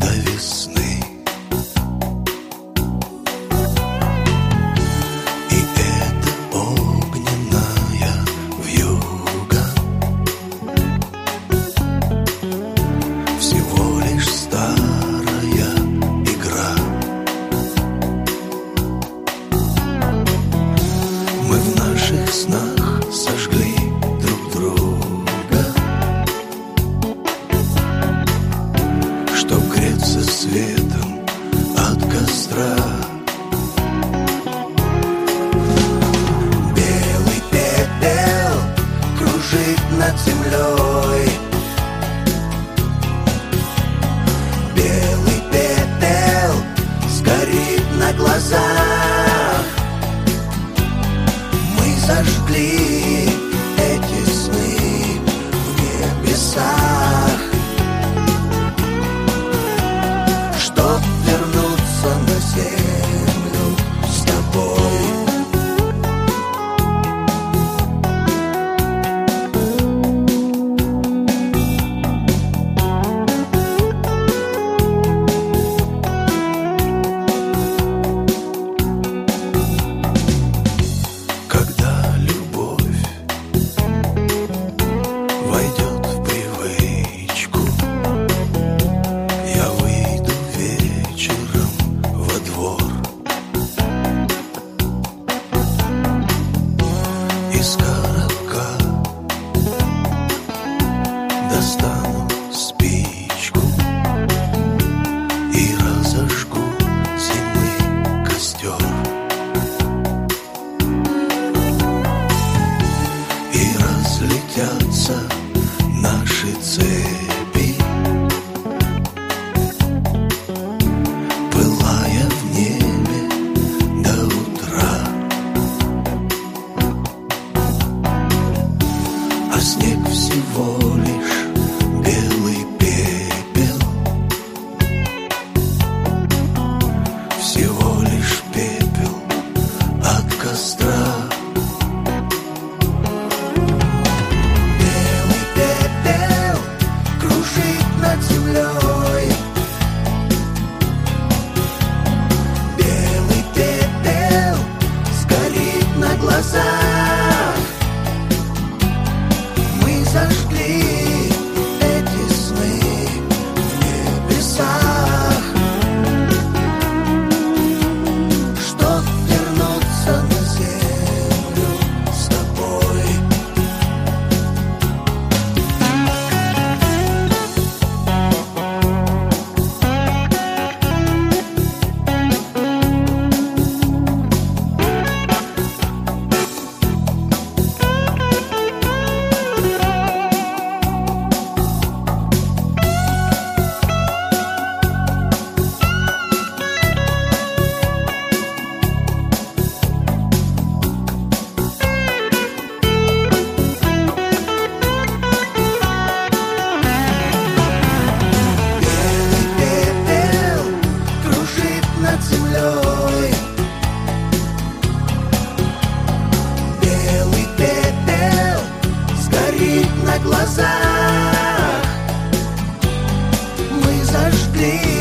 до весны. И это огненная вьюга всего лишь старая игра. Мы в наших снах сожгли друг друга, чтоб греться светом от костра. Белый пепел кружит над землей. Белый пепел сгорит на глазах. Мы зажгли эти сны в небесах, чтоб вернуться на землю с тобой. Когда любовь войдет в привычку, я выйду вечером во двор. Из коробка достану спичку и разожгу зимы костер. И разлетятся наши цепи, пылая в небе до утра. А снег всего лишь белый пепел, всего лишь пепел от костра. Белый пепел кружит над землей. Белый пепел сгорит на глазах. Мы зажгли эти сны в небесах, чтоб вернуться на землю с тобой. Белый пепел кружит над землей. Белый пепел сгорит на глазах. Мы зажгли